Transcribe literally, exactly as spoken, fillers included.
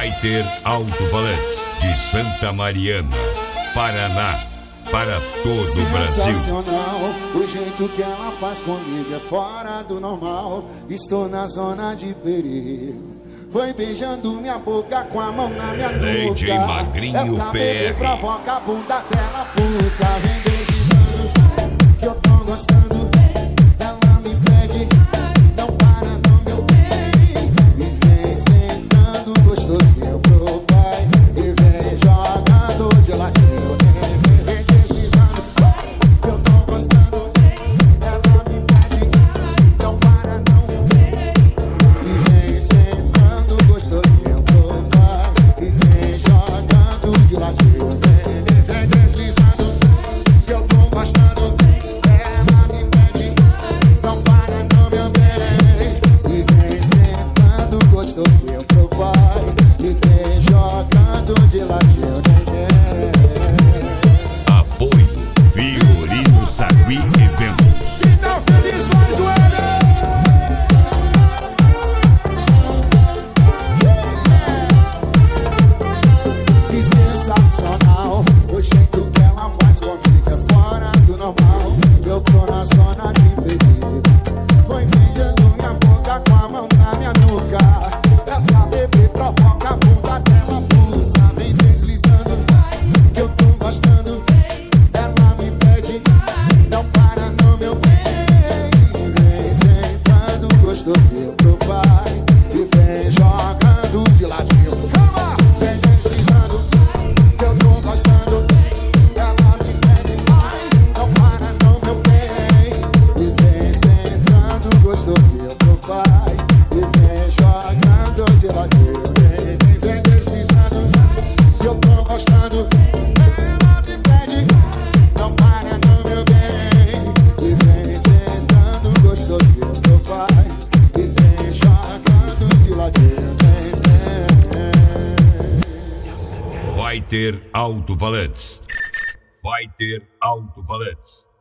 Fighter Alto-Falantes de Santa Mariana, Paraná, para todo o Brasil. Sensacional, o jeito que ela faz comigo é fora do normal. Estou na zona de perigo. Foi beijando minha boca com a mão na minha nuca. D J Magrinho Essa P bebê R provoca a bunda dela, pulsa. Vem deslizando, que eu tô gostando. Ela me pede, não para não, meu bem. E vem sentando gostosinho pro pai. E vem jogando de ladinho. Vem deslizando, que eu tô gostando. Ela me pede, não para não, meu bem. E vem sentando gostosinho pro pai. E vem jogando de ladinho. Vem deslizando, que eu tô gostando. Ela me pede, não para não, meu bem. E vem sentando gostosinho pro pai. E vem jogando de ladinho. Apoio Fiorino Sagui Eventos. Final feliz, mais o Que sensacional, o jeito que ela faz comigo é fora do normal. Eu tô na zona de perigo. Foi beijando minha boca com a mão na minha nuca. Essa bebê provoca a bunda dela, pulsa. Vem deslizando, que eu tô gostando. Ela me pede, não para não, meu bem. Vem sentando gostosinho pro pai. E vem jogando de ladinho. Vem deslizando, que eu tô gostando. Ela me pede, não para não, meu bem. E vem sentando gostosinho pro pai. E vem jogando de ladinho. Vem, vem, vem deslizando, que eu tô gostando. Ela me pede, não para não, meu bem. E vem sentando gostosinho pro pai. E vem jogando de ladinho. Vem, vem. Fighter Alto-Falantes. Fighter Alto-Falantes.